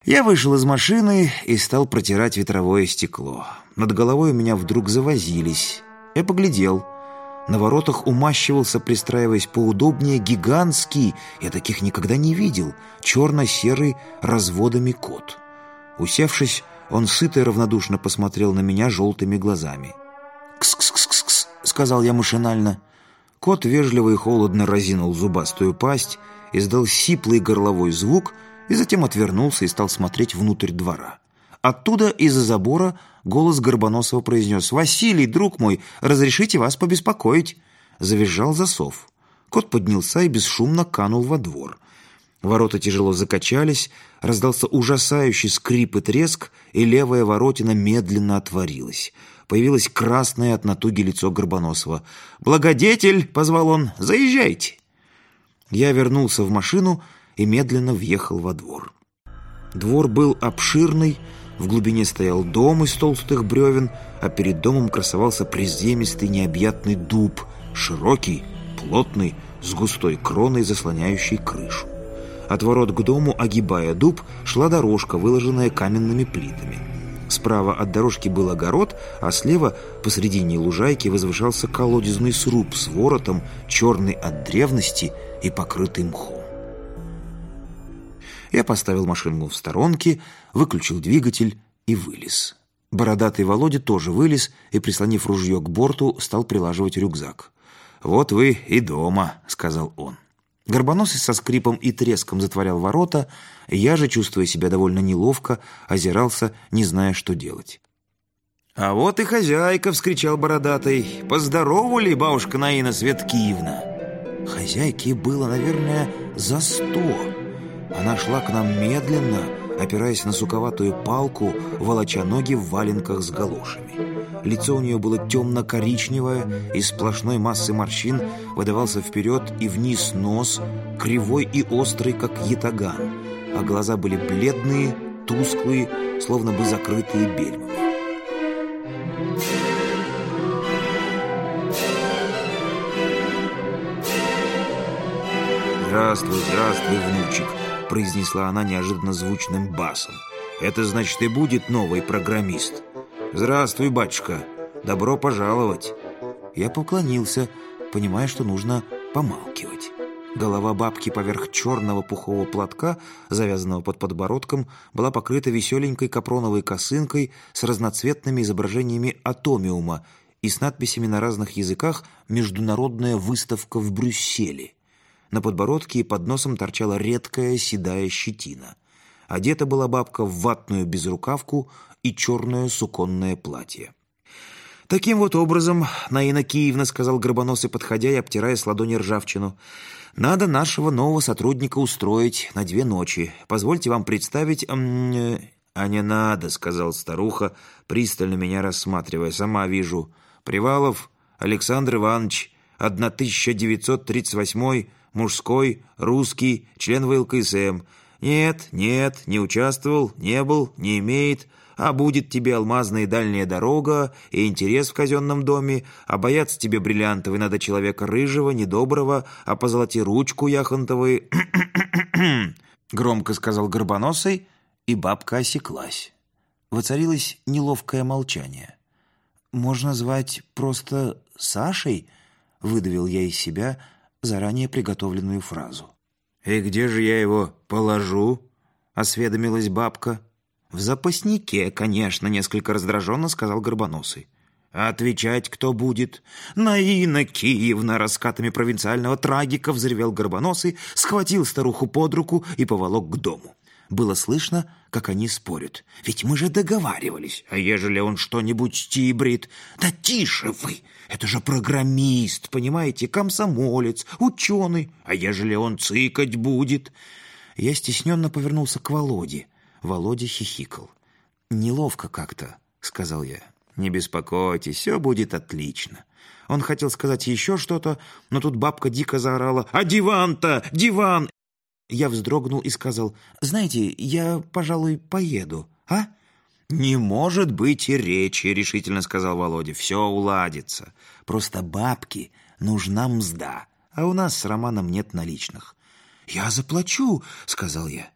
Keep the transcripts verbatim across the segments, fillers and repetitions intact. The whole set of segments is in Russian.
Я вышел из машины и стал протирать ветровое стекло. Над головой у меня вдруг завозились. Я поглядел. На воротах умащивался, пристраиваясь поудобнее, гигантский, я таких никогда не видел, черно-серый разводами кот. Усевшись, он сыто и равнодушно посмотрел на меня желтыми глазами. «Кс-кс-кс-кс», — сказал я машинально. Кот вежливо и холодно разинул зубастую пасть, издал сиплый горловой звук и затем отвернулся и стал смотреть внутрь двора. Оттуда, из-за забора, голос Горбоносова произнес: «Василий, друг мой, разрешите вас побеспокоить». Завизжал засов. Кот поднялся и бесшумно канул во двор. Ворота тяжело закачались, раздался ужасающий скрип и треск, и левая воротина медленно отворилась. Появилось красное от натуги лицо Горбоносова. «Благодетель!» — позвал он. «Заезжайте!» Я вернулся в машину и медленно въехал во двор. Двор был обширный, в глубине стоял дом из толстых бревен, а перед домом красовался приземистый необъятный дуб, широкий, плотный, с густой кроной, заслоняющей крышу. От ворот к дому, огибая дуб, шла дорожка, выложенная каменными плитами. Справа от дорожки был огород, а слева, посредине лужайки, возвышался колодезный сруб с воротом, черный от древности и покрытый мхом. Я поставил машину в сторонке, выключил двигатель и вылез. Бородатый Володя тоже вылез и, прислонив ружье к борту, стал прилаживать рюкзак. «Вот вы и дома», — сказал он. Горбоносый со скрипом и треском затворял ворота, я же, чувствуя себя довольно неловко, озирался, не зная, что делать. «А вот и хозяйка!» — вскричал бородатый. «Поздоровали, бабушка Наина Светкиевна!» Хозяйке было, наверное, за сто. Она шла к нам медленно, опираясь на суковатую палку, волоча ноги в валенках с галошами. Лицо у нее было темно-коричневое, из сплошной массы морщин выдавался вперед и вниз нос, кривой и острый, как ятаган, а глаза были бледные, тусклые, словно бы закрытые бельмами. «Здравствуй, здравствуй, внучек», — произнесла она неожиданно звучным басом. «Это, значит, и будет новый программист». «Здравствуй, батюшка, добро пожаловать». Я поклонился, понимая, что нужно помалкивать. Голова бабки поверх черного пухового платка, завязанного под подбородком, была покрыта веселенькой капроновой косынкой с разноцветными изображениями атомиума и с надписями на разных языках «Международная выставка в Брюсселе». На подбородке и под носом торчала редкая седая щетина. Одета была бабка в ватную безрукавку и черное суконное платье. «Таким вот образом, Наина Киевна, — сказал Горбоносый, подходя и обтирая с ладони ржавчину, — надо нашего нового сотрудника устроить на две ночи. Позвольте вам представить...» эм, «А не надо, — сказал старуха, пристально меня рассматривая, — сама вижу. Привалов Александр Иванович, тысяча девятьсот тридцать восьмой, мужской, русский, член вэ эл ка эс эм. Нет, нет, не участвовал, не был, не имеет, а будет тебе алмазная дальняя дорога и интерес в казенном доме, а бояться тебе бриллиантовой надо человека рыжего, недоброго, а позолоти ручку яхонтовой». Громко сказал Горбоносый, и бабка осеклась. Воцарилось неловкое молчание. «Можно звать просто Сашей?» — выдавил я из себя заранее приготовленную фразу. «И где же я его положу?» — осведомилась бабка. «В запаснике, конечно», — несколько раздраженно сказал Горбоносый. «А отвечать кто будет?» «Наина Киевна!» — раскатами провинциального трагика взревел Горбоносый, схватил старуху под руку и поволок к дому. Было слышно, как они спорят. «Ведь мы же договаривались. А ежели он что-нибудь стибрит?» «Да тише вы! Это же программист, понимаете, комсомолец, ученый. А ежели он цыкать будет?» Я стесненно повернулся к Володе. Володя хихикал. «Неловко как-то», — сказал я. «Не беспокойтесь, все будет отлично». Он хотел сказать еще что-то, но тут бабка дико заорала: «А диван-то, диван!» Я вздрогнул и сказал: «Знаете, я, пожалуй, поеду, а?» «Не может быть и речи», — решительно сказал Володя. «Все уладится. Просто бабке нужна мзда, а у нас с Романом нет наличных». «Я заплачу», — сказал я.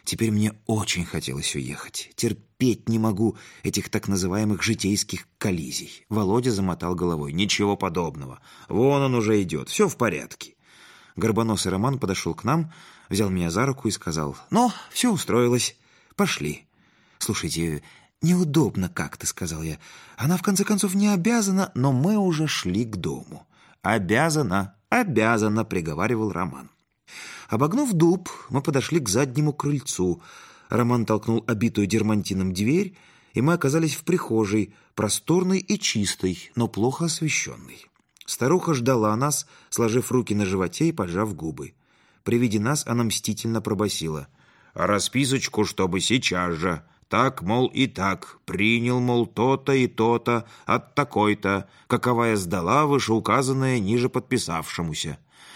Теперь мне очень хотелось уехать. Терпеть не могу этих так называемых житейских коллизий. Володя замотал головой. Ничего подобного. Вон он уже идет. Все в порядке. Горбоносый Роман подошел к нам, взял меня за руку и сказал: «Ну, все устроилось. Пошли». «Слушайте, неудобно как-то», — сказал я. «Она, в конце концов, не обязана, но мы уже шли к дому». «Обязана, обязана», — приговаривал Роман. Обогнув дуб, мы подошли к заднему крыльцу. Роман толкнул обитую дермантином дверь, и мы оказались в прихожей, просторной и чистой, но плохо освещенной. Старуха ждала нас, сложив руки на животе и поджав губы. При виде нас она мстительно пробасила: «А расписочку, чтобы сейчас же. Так, мол, и так. Принял, мол, то-то и то-то от такой-то, каковая сдала вышеуказанное ниже подписавшемуся».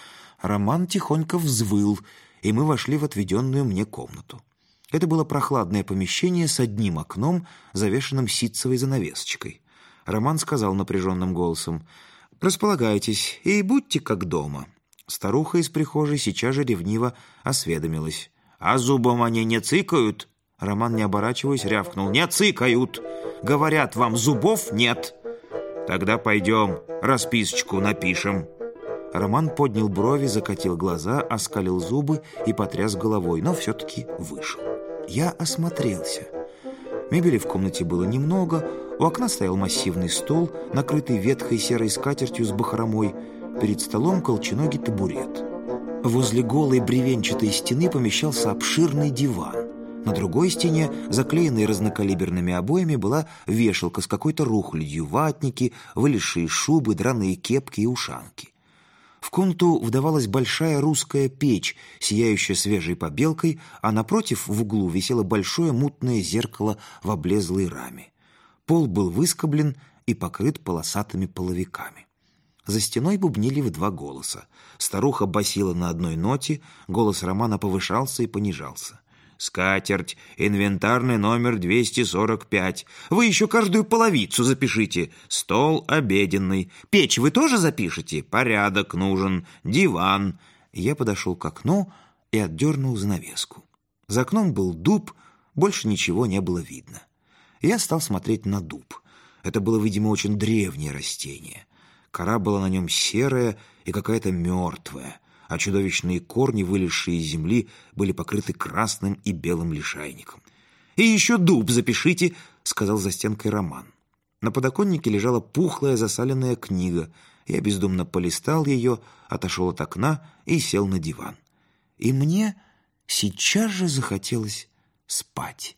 Роман тихонько взвыл, и мы вошли в отведенную мне комнату. Это было прохладное помещение с одним окном, завешенным ситцевой занавесочкой. Роман сказал напряженным голосом: «Располагайтесь и будьте как дома». Старуха из прихожей сейчас же ревниво осведомилась: «А зубом они не цыкают?» Роман, не оборачиваясь, рявкнул: «Не цыкают! Говорят, вам зубов нет!» «Тогда пойдем, расписочку напишем». Роман поднял брови, закатил глаза, оскалил зубы и потряс головой, но все-таки вышел. Я осмотрелся. Мебели в комнате было немного. У окна стоял массивный стол, накрытый ветхой серой скатертью с бахромой. Перед столом колченогий табурет. Возле голой бревенчатой стены помещался обширный диван. На другой стене, заклеенной разнокалиберными обоями, была вешалка с какой-то рухлядью, ватники, вылезшие шубы, драные кепки и ушанки. В комнату вдавалась большая русская печь, сияющая свежей побелкой, а напротив в углу висело большое мутное зеркало в облезлой раме. Пол был выскоблен и покрыт полосатыми половиками. За стеной бубнили в два голоса. Старуха басила на одной ноте, голос Романа повышался и понижался. «Скатерть, инвентарный номер двести сорок пять. Вы еще каждую половицу запишите. Стол обеденный. Печь вы тоже запишите? Порядок нужен. Диван». Я подошел к окну и отдернул занавеску. За окном был дуб, больше ничего не было видно. Я стал смотреть на дуб. Это было, видимо, очень древнее растение. Кора была на нем серая и какая-то мертвая, а чудовищные корни, вылезшие из земли, были покрыты красным и белым лишайником. «И еще дуб запишите», — сказал за стенкой Роман. На подоконнике лежала пухлая засаленная книга. Я бездумно полистал ее, отошел от окна и сел на диван. И мне сейчас же захотелось спать.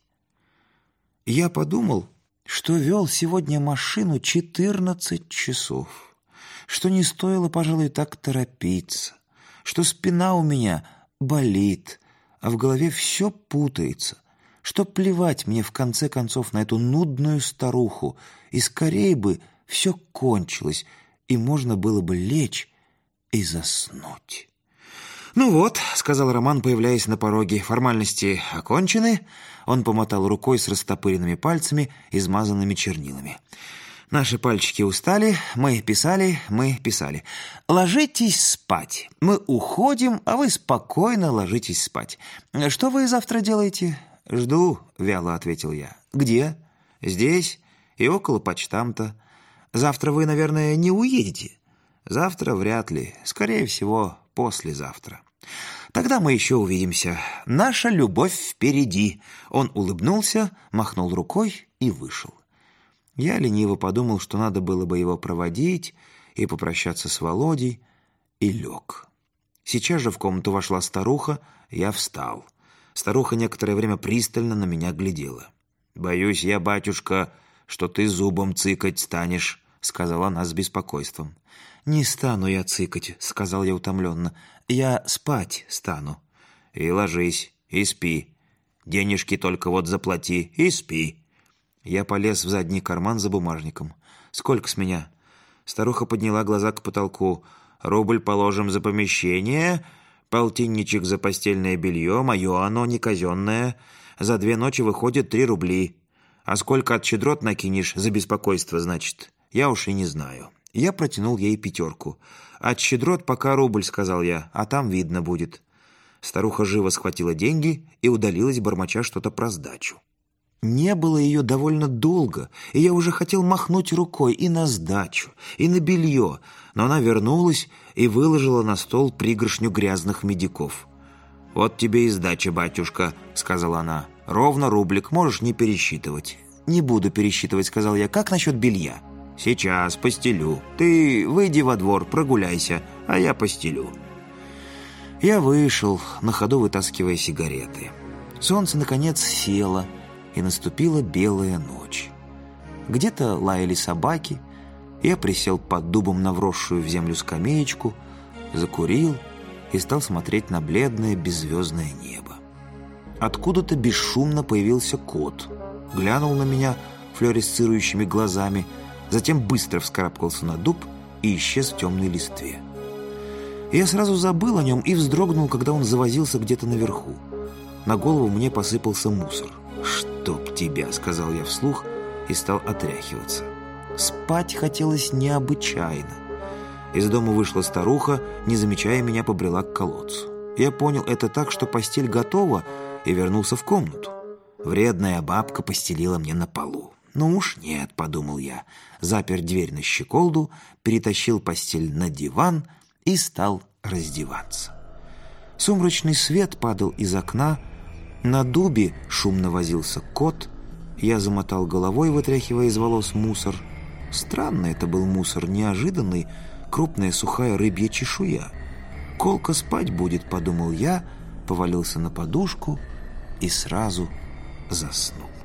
Я подумал, что вел сегодня машину четырнадцать часов, что не стоило, пожалуй, так торопиться, что спина у меня болит, а в голове все путается, что плевать мне в конце концов на эту нудную старуху, и скорее бы все кончилось, и можно было бы лечь и заснуть. «Ну вот», — сказал Роман, появляясь на пороге, — «формальности окончены». Он помотал рукой с растопыренными пальцами, измазанными чернилами. «Наши пальчики устали, мы писали, мы писали. Ложитесь спать. Мы уходим, а вы спокойно ложитесь спать. Что вы завтра делаете?» «Жду», — вяло ответил я. «Где?» «Здесь и около почтамта. Завтра вы, наверное, не уедете?» «Завтра вряд ли. Скорее всего, послезавтра». «Тогда мы еще увидимся. Наша любовь впереди». Он улыбнулся, махнул рукой и вышел. Я лениво подумал, что надо было бы его проводить и попрощаться с Володей, и лег. Сейчас же в комнату вошла старуха, я встал. Старуха некоторое время пристально на меня глядела. «Боюсь я, батюшка, что ты зубом цыкать станешь», — сказала она с беспокойством. «Не стану я цыкать», — сказал я утомленно. «Я спать стану». «И ложись, и спи. Денежки только вот заплати, и спи». Я полез в задний карман за бумажником. «Сколько с меня?» Старуха подняла глаза к потолку. «Рубль положим за помещение, полтинничек за постельное белье, мое оно, не казенное. За две ночи выходит три рубли. А сколько от щедрот накинешь за беспокойство, значит? Я уж и не знаю». Я протянул ей пятерку. «От щедрот пока рубль», — сказал я, — «а там видно будет». Старуха живо схватила деньги и удалилась, бормоча что-то про сдачу. Не было ее довольно долго, и я уже хотел махнуть рукой и на сдачу, и на белье, но она вернулась и выложила на стол пригоршню грязных медиков. «Вот тебе и сдача, батюшка», — сказала она. «Ровно рублик, можешь не пересчитывать». «Не буду пересчитывать», — сказал я. «Как насчет белья?» «Сейчас постелю. Ты выйди во двор, прогуляйся, а я постелю». Я вышел, на ходу вытаскивая сигареты. Солнце, наконец, село, и наступила белая ночь. Где-то лаяли собаки. Я присел под дубом на вросшую в землю скамеечку, закурил и стал смотреть на бледное беззвездное небо. Откуда-то бесшумно появился кот, глянул на меня флуоресцирующими глазами, затем быстро вскарабкался на дуб и исчез в темной листве. Я сразу забыл о нем и вздрогнул, когда он завозился где-то наверху. На голову мне посыпался мусор. «Чтоб тебя!» — сказал я вслух и стал отряхиваться. Спать хотелось необычайно. Из дома вышла старуха, не замечая меня, побрела к колодцу. Я понял это так, что постель готова, и вернулся в комнату. Вредная бабка постелила мне на полу. «Ну уж нет», — подумал я, запер дверь на щеколду, перетащил постель на диван и стал раздеваться. Сумрачный свет падал из окна, на дубе шумно возился кот. Я замотал головой, вытряхивая из волос мусор. Странный это был мусор, неожиданный, крупная сухая рыбья чешуя. «Колко спать будет», — подумал я, повалился на подушку и сразу заснул.